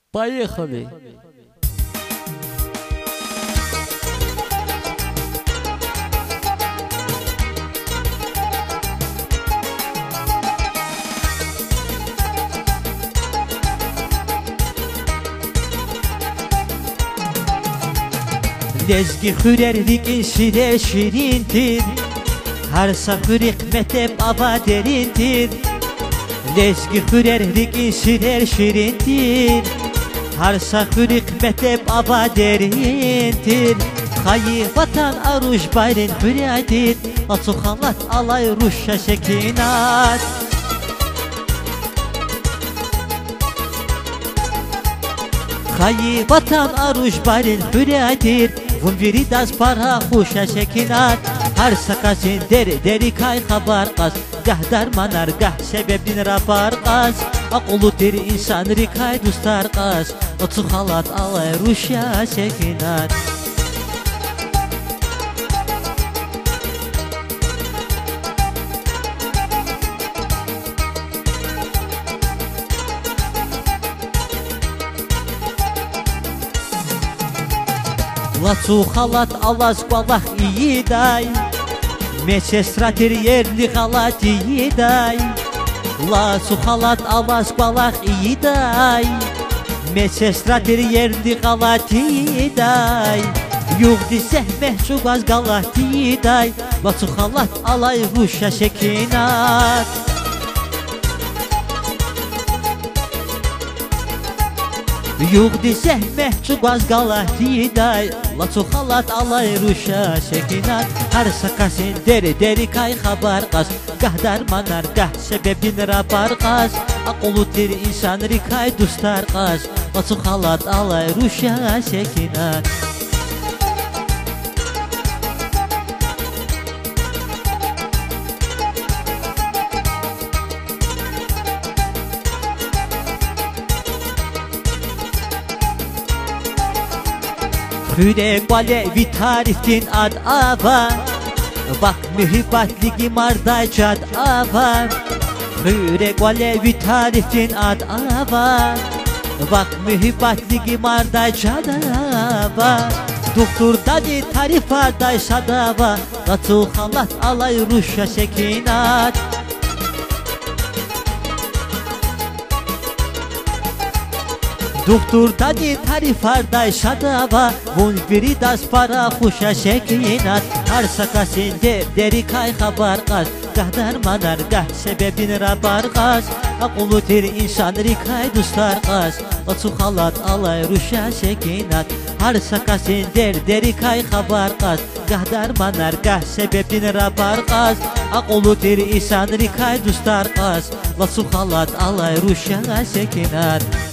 Поехали! Lezgi hürerlik şire şirindir, her safırık metep ava derindir. Lezgi hürerlik şire şirindir, her safırık metep ava derindir. Kayı vatan aruş bayrın hüredir, atukanlat alay ruşa şekinat. Kayı vatan aruş bayrın hüredir, vunviri das para huşa şekinat. Her sakasın deri kay haber kas, gah darmanar gah sebebin rapar kas. Akulu deri insan rikay dustar kas, otu halat alay ruşa şekinat. Latsu halat alas balak iyi day, meçestratir yerli halat iyi day. Latsu halat alas balak iyi day, meçestratir yerli halat iyi day. Yugdi sehmeh çugaz galat iyi day, latsu halat alay ruşa şekinat. Yugdi sehmeh çugaz galati day, latsu halat alay ruşa şekinat. Her sakasın deri kay haber kas, gah darmanar gah sebebin rapar kas. Akulu deri insan rikay dustar kas, latsu halat alay ruşa şekinat. Hürek valevi tariftin ad ava, bak mühibbatligi marday çad ava. Hürek valevi tariftin ad ava, bak mühibbatligi marday çad ava. Doktor dadi tarif arday şadava, latsu halat alay ruşa şekinat. Doktor dadi tarif arday şadava, vunviri das para huşa şekinat. Her sakasın deri kay haber kas, gah darmanar gah sebebin rabar kas. Akulu ter insan rikay dustar kas, latsu halat alay ruşa şekinat. Her sakasın deri kay haber kas, gah darmanar gah sebebin rabar kas. Akulu ter insan rikay dustar kas, latsu halat alay ruşa şekinat.